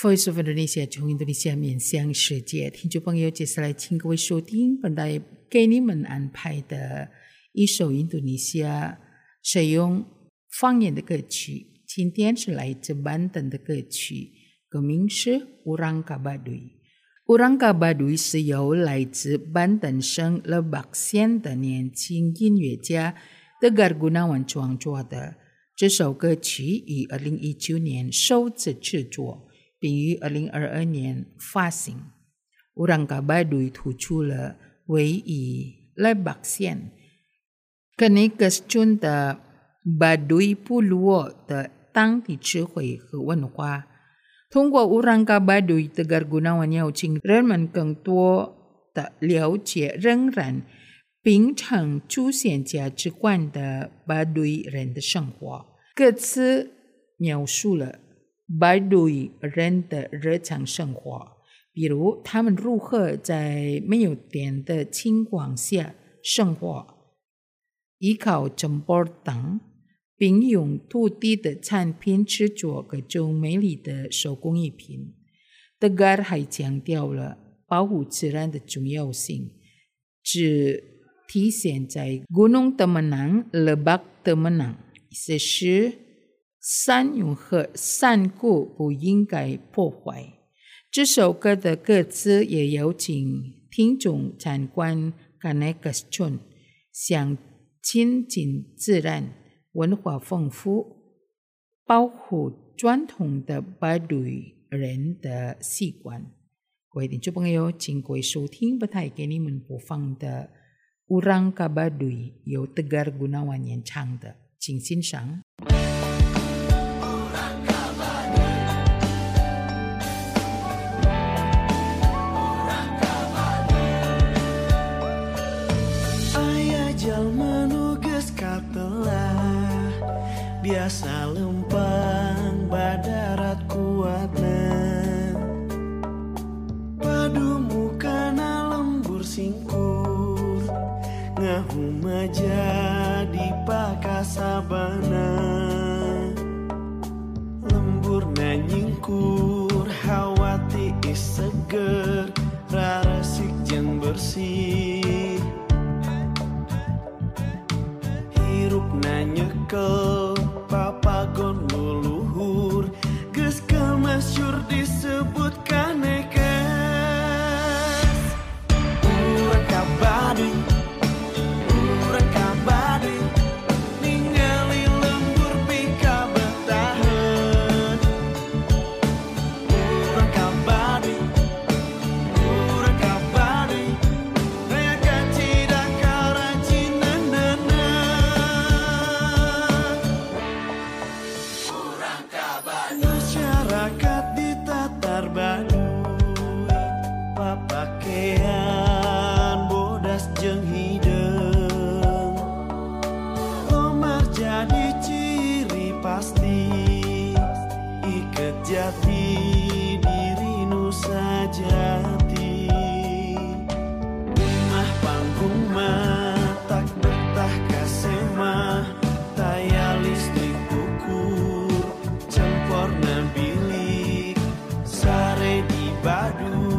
Voice of Indonesia 从印度尼西亚面向世界，听众朋友，接下来请各位收听本台给你们安排的一首印度尼西亚使用方言的歌曲。今天是来自班登的歌曲，歌名是《Orang Kabaduy》。Orang Kabaduy 是由来自班登省勒巴县的年轻音乐家Tegar Gunawan创作的。这首歌曲于2019年首次制作，并于2022年发行。Orang Kabaduy 突出了位于勒巴县Kenegas Chun的Baduy部落的当地智慧和文化。通过Orang Kabaduy Tegar Gunawan邀请人们更多的了解仍然秉承祖先价值观的Baduy人的生活。歌词描述了Baduy人的日常生活，比如他们如何在没有电的情况下生活，依靠tempor等，并用土地的产品制作各种美丽的手工艺品。Tegar还强调了保护自然的重要性，只体现在Gunung Temenang、Lebak Temenang，意思是山涌和山谷不应该破坏。这首歌的歌词也邀请听众参观Kenegas Chun，想亲近自然，文化丰富，保护传统的Baduy人的习惯。各位听众朋友，请各位收听本台给你们播放的Orang Kabaduy由Tegar Gunawan演唱的，请欣赏。 Biasa lempang badarat kuatna Padu mukana lembur singkur Ngahum aja di pakasabana Lembur nanyingkur hawati is seger Rarasik jeng bersih Hirup nanyekel papagon luluhur geus kemasyur disebut Kenegas Orang Kabaduy Orang Kabaduy ningali lembur pika betaheun Orang Kabaduy Orang Kabaduy raya kacida karajineunana Masyarakat di Tatar Baduy papakean bodas jeung hideung Lomar jadi ciri pasti iket jati diri nu sajati Imah panggung matak betah kasemah taya listrik ukur Porna bilik sare di Baduy